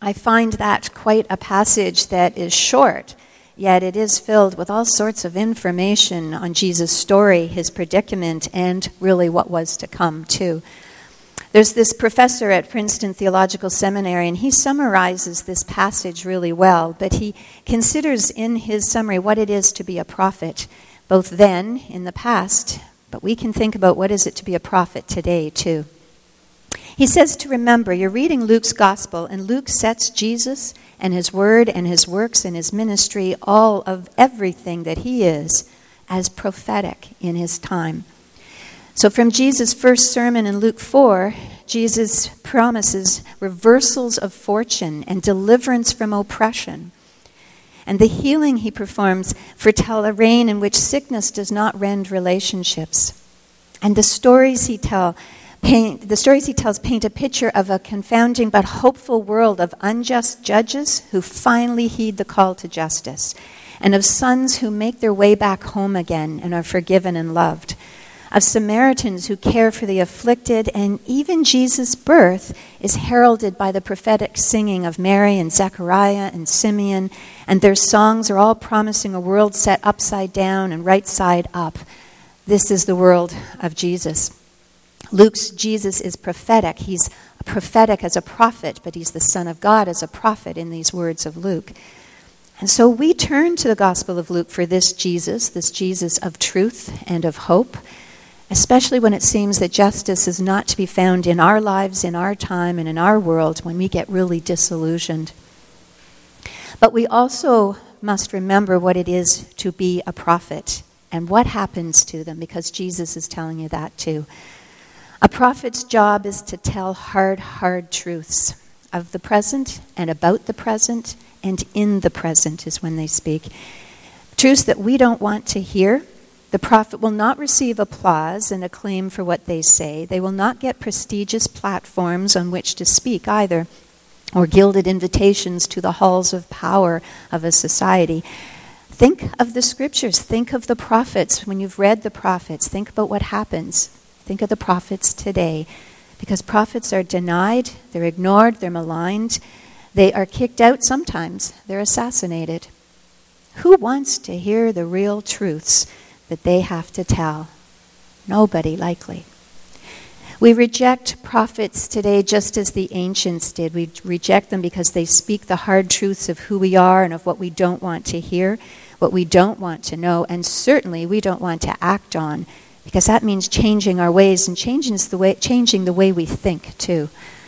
I find that quite a passage that is short, yet it is filled with all sorts of information on Jesus' story, his predicament, and really what was to come too. There's this professor at Princeton Theological Seminary, and he summarizes this passage really well, but he considers in his summary what it is to be a prophet, both then, in the past, but we can think about what is it to be a prophet today too. He says to remember, you're reading Luke's gospel, and Luke sets Jesus and his word and his works and his ministry, all of everything that he is, as prophetic in his time. So from Jesus' first sermon in Luke 4, Jesus promises reversals of fortune and deliverance from oppression. And the healing he performs foretell a reign in which sickness does not rend relationships. And the stories he tells paint a picture of a confounding but hopeful world of unjust judges who finally heed the call to justice, and of sons who make their way back home again and are forgiven and loved, of Samaritans who care for the afflicted, and even Jesus' birth is heralded by the prophetic singing of Mary and Zechariah and Simeon, and their songs are all promising a world set upside down and right side up. This is the world of Jesus. Luke's Jesus is prophetic. He's prophetic as a prophet, but he's the Son of God as a prophet in these words of Luke. And so we turn to the Gospel of Luke for this Jesus of truth and of hope, especially when it seems that justice is not to be found in our lives, in our time, and in our world when we get really disillusioned. But we also must remember what it is to be a prophet and what happens to them, because Jesus is telling you that too. A prophet's job is to tell hard truths of the present and about the present, and in the present is when they speak. Truths that we don't want to hear. The prophet will not receive applause and acclaim for what they say. They will not get prestigious platforms on which to speak either, or gilded invitations to the halls of power of a society. Think of the scriptures. Think of the prophets. When you've read the prophets, think about what happens. Think of the prophets today, because prophets are denied, they're ignored, they're maligned, they are kicked out sometimes, they're assassinated. Who wants to hear the real truths that they have to tell? Nobody, likely. We reject prophets today just as the ancients did. We reject them because they speak the hard truths of who we are and of what we don't want to hear, what we don't want to know, and certainly we don't want to act on, because that means changing our ways and changing the way we think too.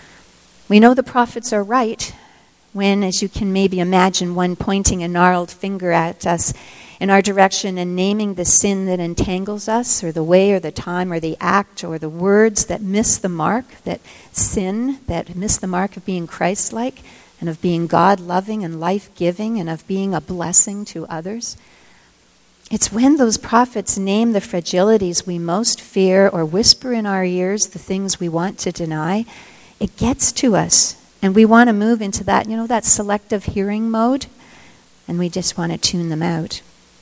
We know the prophets are right when, as you can maybe imagine, one pointing a gnarled finger at us in our direction and naming the sin that entangles us, or the way or the time or the act or the words that miss the mark, that sin, that miss the mark of being Christ-like and of being God-loving and life-giving and of being a blessing to others. It's when those prophets name the fragilities we most fear or whisper in our ears the things we want to deny, it gets to us. And we want to move into that, that selective hearing mode, and we just want to tune them out.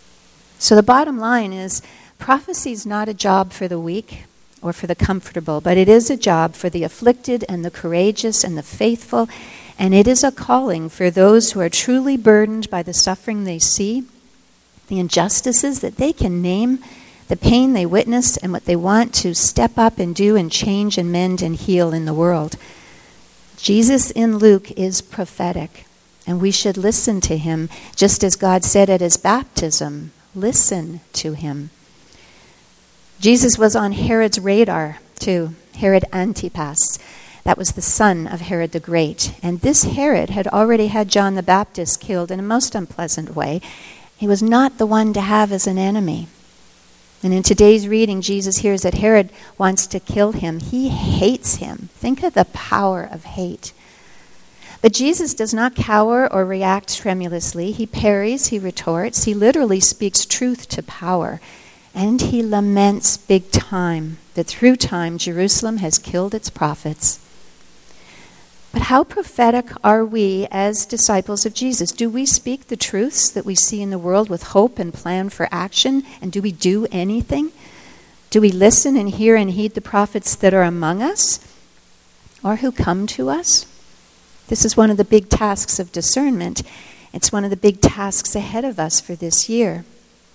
So the bottom line is, prophecy is not a job for the weak or for the comfortable, but it is a job for the afflicted and the courageous and the faithful, and it is a calling for those who are truly burdened by the suffering they see, the injustices that they can name, the pain they witness, and what they want to step up and do and change and mend and heal in the world. Jesus in Luke is prophetic, and we should listen to him, just as God said at his baptism, listen to him. Jesus was on Herod's radar too, Herod Antipas. That was the son of Herod the Great. And this Herod had already had John the Baptist killed in a most unpleasant way. He was not the one to have as an enemy. And in today's reading, Jesus hears that Herod wants to kill him. He hates him. Think of the power of hate. But Jesus does not cower or react tremulously. He parries, he retorts. He literally speaks truth to power. And he laments big time that through time Jerusalem has killed its prophets. But how prophetic are we as disciples of Jesus? Do we speak the truths that we see in the world with hope and plan for action? And do we do anything? Do we listen and hear and heed the prophets that are among us or who come to us? This is one of the big tasks of discernment. It's one of the big tasks ahead of us for this year.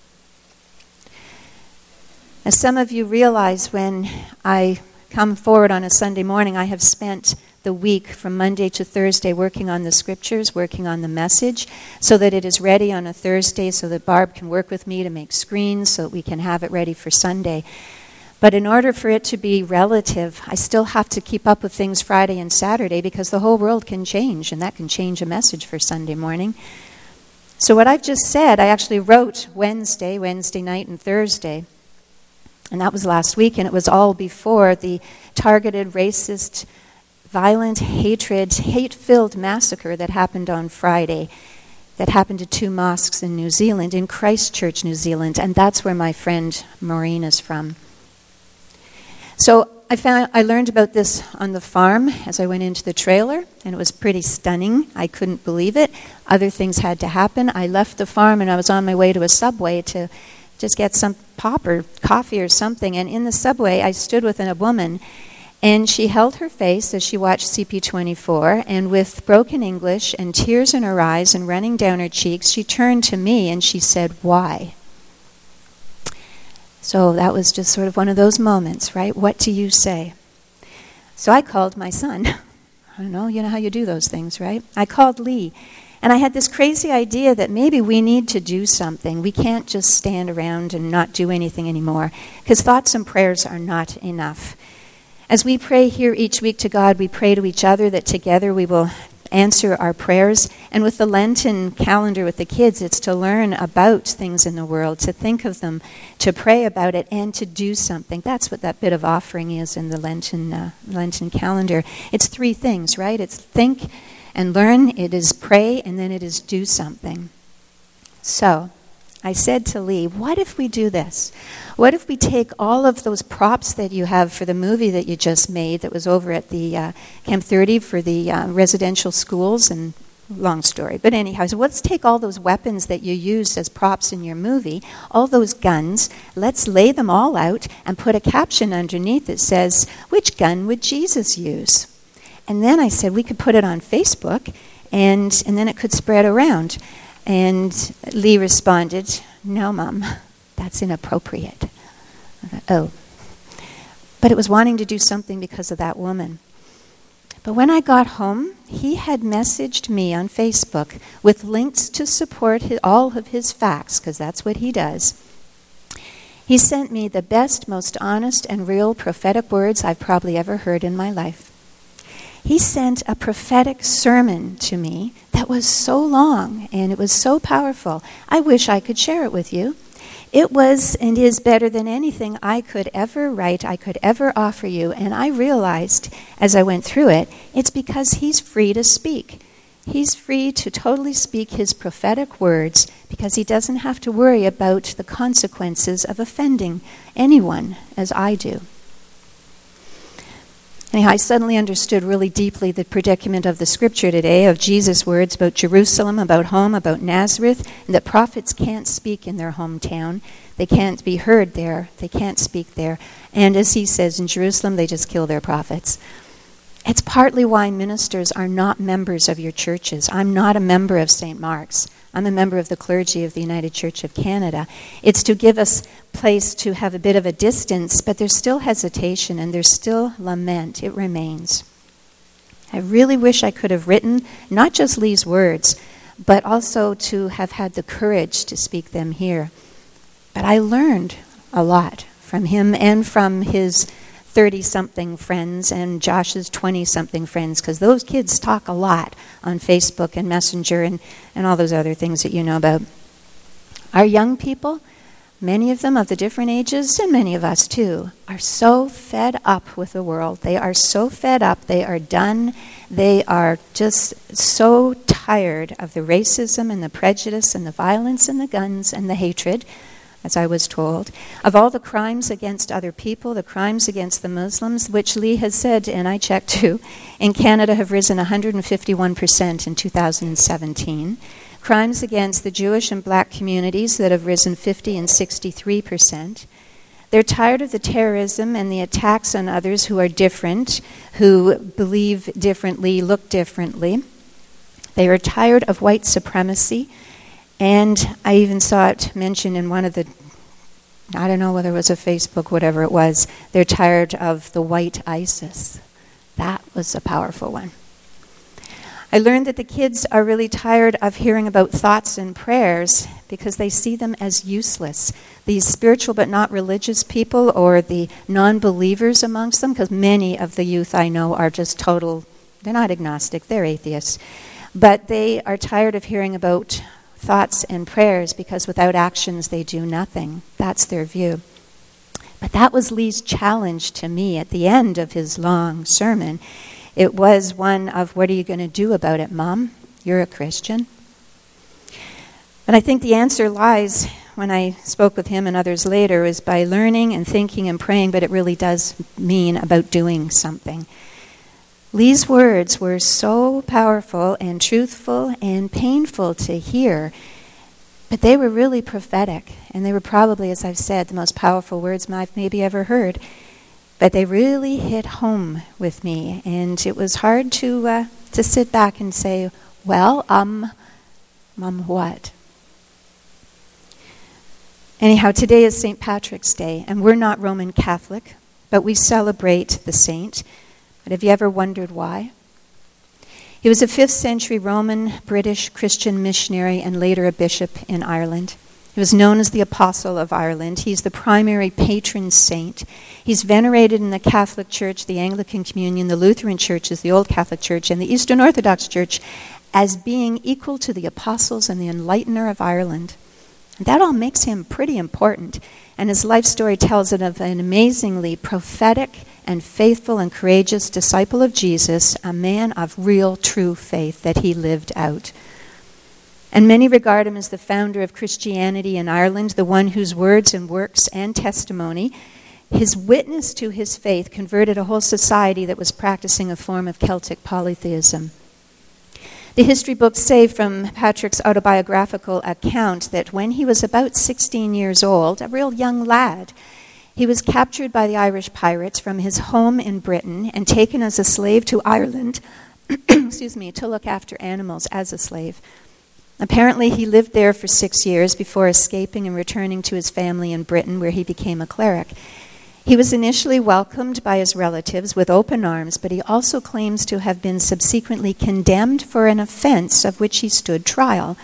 As some of you realize, when I come forward on a Sunday morning, I have spent the week from Monday to Thursday working on the scriptures, working on the message, so that it is ready on a Thursday, so that Barb can work with me to make screens, so that we can have it ready for Sunday. But in order for it to be relative, I still have to keep up with things Friday and Saturday, because the whole world can change, and that can change a message for Sunday morning. So what I've just said, I actually wrote Wednesday night, and Thursday. And that was last week, and it was all before the targeted, racist, violent, hate-filled massacre that happened on Friday, that happened to 2 mosques in New Zealand, in Christchurch, New Zealand, and that's where my friend Maureen is from. So I learned about this on the farm as I went into the trailer, and it was pretty stunning. I couldn't believe it. Other things had to happen. I left the farm, and I was on my way to a Subway to just get some pop or coffee or something. And in the Subway, I stood with a woman, and she held her face as she watched CP24, and with broken English and tears in her eyes and running down her cheeks, she turned to me and she said, "Why?" So that was just sort of one of those moments, right? What do you say? So I called my son. I don't know, you know how you do those things, right? I called Lee. And I had this crazy idea that maybe we need to do something. We can't just stand around and not do anything anymore, because thoughts and prayers are not enough. As we pray here each week to God, we pray to each other that together we will answer our prayers. And with the Lenten calendar with the kids, it's to learn about things in the world, to think of them, to pray about it, and to do something. That's what that bit of offering is in the Lenten calendar. It's 3 things, right? It's think and learn, it is pray, and then it is do something. So I said to Lee, what if we do this? What if we take all of those props that you have for the movie that you just made that was over at the Camp 30 for the residential schools, and long story. But anyhow, so let's take all those weapons that you used as props in your movie, all those guns, let's lay them all out and put a caption underneath that says, "Which gun would Jesus use?" And then I said we could put it on Facebook, and then it could spread around. And Lee responded, "No, Mom, that's inappropriate." I thought, oh. But it was wanting to do something because of that woman. But when I got home, he had messaged me on Facebook with links to support all of his facts, because that's what he does. He sent me the best, most honest, and real prophetic words I've probably ever heard in my life. He sent a prophetic sermon to me that was so long and it was so powerful. I wish I could share it with you. It was and is better than anything I could ever write, I could ever offer you. And I realized as I went through it, it's because he's free to speak. He's free to totally speak his prophetic words because he doesn't have to worry about the consequences of offending anyone as I do. Anyhow, I suddenly understood really deeply the predicament of the scripture today, of Jesus' words about Jerusalem, about home, about Nazareth, and that prophets can't speak in their hometown. They can't be heard there. They can't speak there. And as he says, in Jerusalem, they just kill their prophets. It's partly why ministers are not members of your churches. I'm not a member of St. Mark's. I'm a member of the clergy of the United Church of Canada. It's to give us place to have a bit of a distance, but there's still hesitation and there's still lament. It remains. I really wish I could have written not just Lee's words, but also to have had the courage to speak them here. But I learned a lot from him and from his 30-something friends and Josh's 20-something friends, because those kids talk a lot on Facebook and Messenger and all those other things that you know about. Our young people, many of them of the different ages, and many of us too, are so fed up with the world. They are so fed up. They are done. They are just so tired of the racism and the prejudice and the violence and the guns and the hatred, as I was told, of all the crimes against other people, the crimes against the Muslims, which Lee has said, and I checked too, in Canada have risen 151% in 2017. Crimes against the Jewish and black communities that have risen 50 and 63%. They're tired of the terrorism and the attacks on others who are different, who believe differently, look differently. They are tired of white supremacy. And I even saw it mentioned in one of the, I don't know whether it was a Facebook, whatever it was, they're tired of the white ISIS. That was a powerful one. I learned that the kids are really tired of hearing about thoughts and prayers because they see them as useless. These spiritual but not religious people, or the non-believers amongst them, because many of the youth I know are just total, they're not agnostic, they're atheists. But they are tired of hearing about thoughts and prayers because without actions they do nothing. That's their view. But that was Lee's challenge to me at the end of his long sermon. It was one of, what are you going to do about it, Mom? You're a Christian. But I think the answer lies, when I spoke with him and others later, is by learning and thinking and praying, but it really does mean about doing something. Lee's words were so powerful and truthful and painful to hear, but they were really prophetic, and they were probably, as I've said, the most powerful words I've maybe ever heard. But they really hit home with me, and it was hard to sit back and say, well, what? Anyhow, today is St. Patrick's Day, and we're not Roman Catholic, but we celebrate the saint. But have you ever wondered why? He was a 5th century Roman, British, Christian missionary and later a bishop in Ireland. He was known as the Apostle of Ireland. He's the primary patron saint. He's venerated in the Catholic Church, the Anglican Communion, the Lutheran churches, the Old Catholic Church, and the Eastern Orthodox Church as being equal to the apostles and the enlightener of Ireland. And that all makes him pretty important. And his life story tells it of an amazingly prophetic and faithful and courageous disciple of Jesus, a man of real, true faith that he lived out. And many regard him as the founder of Christianity in Ireland, the one whose words and works and testimony, his witness to his faith, converted a whole society that was practicing a form of Celtic polytheism. The history books say from Patrick's autobiographical account that when he was about 16 years old, a real young lad, he was captured by the Irish pirates from his home in Britain and taken as a slave to Ireland, to look after animals as a slave. Apparently, he lived there for 6 years before escaping and returning to his family in Britain, where he became a cleric. He was initially welcomed by his relatives with open arms, but he also claims to have been subsequently condemned for an offense of which he stood trial.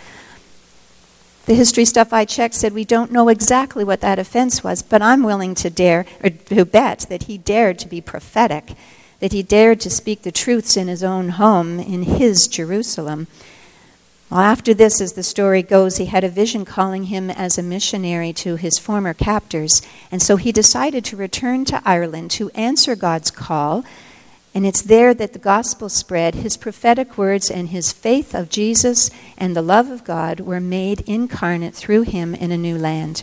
The history stuff I checked said we don't know exactly what that offense was, but I'm willing to bet that he dared to be prophetic, that he dared to speak the truths in his own home, in his Jerusalem. Well, after this, as the story goes, he had a vision calling him as a missionary to his former captors. And so he decided to return to Ireland to answer God's call. And it's there that the gospel spread. His prophetic words and his faith of Jesus and the love of God were made incarnate through him in a new land.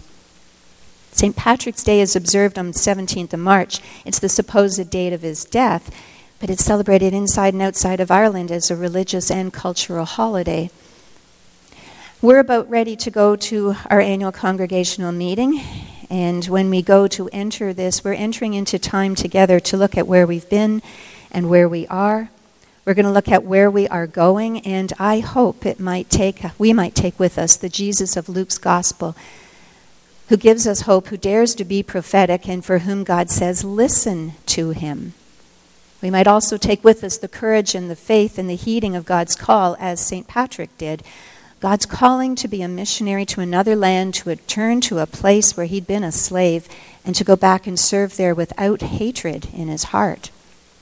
St. Patrick's Day is observed on the 17th of March. It's the supposed date of his death, but it's celebrated inside and outside of Ireland as a religious and cultural holiday. We're about ready to go to our annual congregational meeting, and when we go to enter this, we're entering into time together to look at where we've been and where we are. We're going to look at where we are going, and I hope we might take with us the Jesus of Luke's gospel, who gives us hope, who dares to be prophetic, and for whom God says, listen to him. We might also take with us the courage and the faith and the heeding of God's call, as St. Patrick did. God's calling to be a missionary to another land, to return to a place where he'd been a slave, and to go back and serve there without hatred in his heart.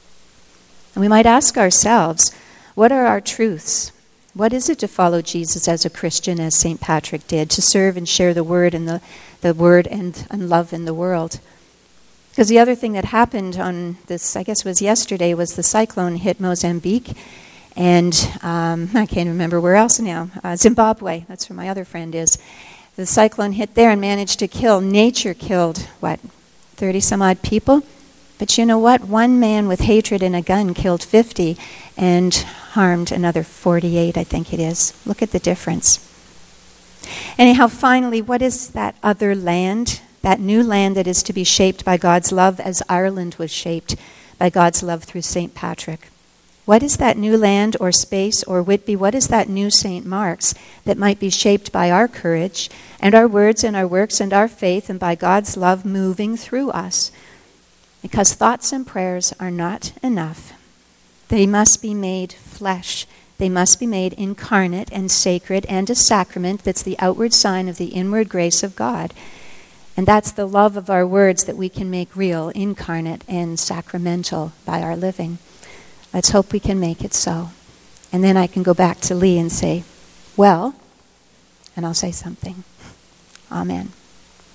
And we might ask ourselves, what are our truths? What is it to follow Jesus as a Christian, as St. Patrick did, to serve and share the word and the word and love in the world? Because the other thing that happened on this, I guess it was yesterday, was the cyclone hit Mozambique. And I can't remember where else now. Zimbabwe, that's where my other friend is. The cyclone hit there and managed to kill. Nature killed, 30 some odd people? But you know what? One man with hatred and a gun killed 50 and harmed another 48, I think it is. Look at the difference. Anyhow, finally, what is that other land that new land that is to be shaped by God's love as Ireland was shaped by God's love through St. Patrick. What is that new land or space or Whitby? What is that new St. Mark's that might be shaped by our courage and our words and our works and our faith and by God's love moving through us? Because thoughts and prayers are not enough. They must be made flesh. They must be made incarnate and sacred and a sacrament that's the outward sign of the inward grace of God. And that's the love of our words that we can make real, incarnate, and sacramental by our living. Let's hope we can make it so. And then I can go back to Lee and say, well, and I'll say something. Amen.